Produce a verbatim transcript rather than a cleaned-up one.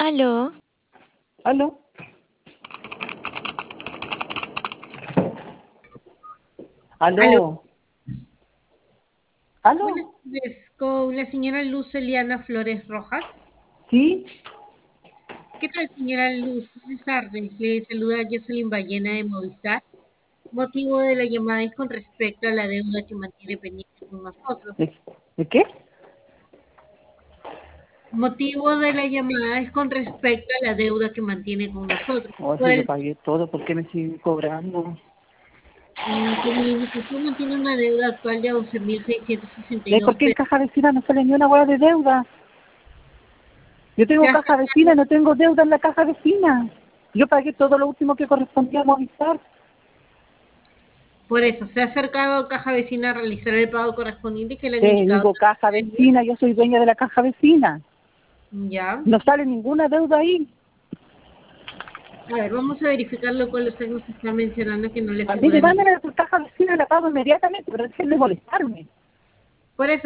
Aló. ¿Aló? Aló. ¿Aló? ¿Aló? Buenas tardes, con la señora Luz Eliana Flores Rojas. ¿Sí? ¿Qué tal, señora Luz? Buenas tardes. Le saluda Jocelyn Ballena de Movistar. Motivo de la llamada es con respecto a la deuda que mantiene pendiente con nosotros. ¿De, de qué? Motivo de la llamada es con respecto a la deuda que mantiene con nosotros. Oh, Por si yo el, pagué todo, ¿por qué me siguen cobrando? mm, como le indico, usted mantiene una deuda actual de once mil seiscientos sesenta y ¿Y dos por qué en pesos. caja vecina no sale ni una hueá de deuda? Yo tengo Se ha caja acercado, vecina, no tengo deuda en la caja vecina. Yo pagué todo lo último que correspondía a Movistar. por eso, se ha acercado a Caja Vecina a realizar el pago correspondiente que le han Te indicado. digo caja vecina, yo soy dueña de la caja vecina. Ya. No sale ninguna deuda ahí. A ver, vamos a verificar lo cual usted nos está mencionando que no le A mí figura me ningún. mandan a tu caja vecina, la pago inmediatamente, pero dejen de molestarme. Por eso,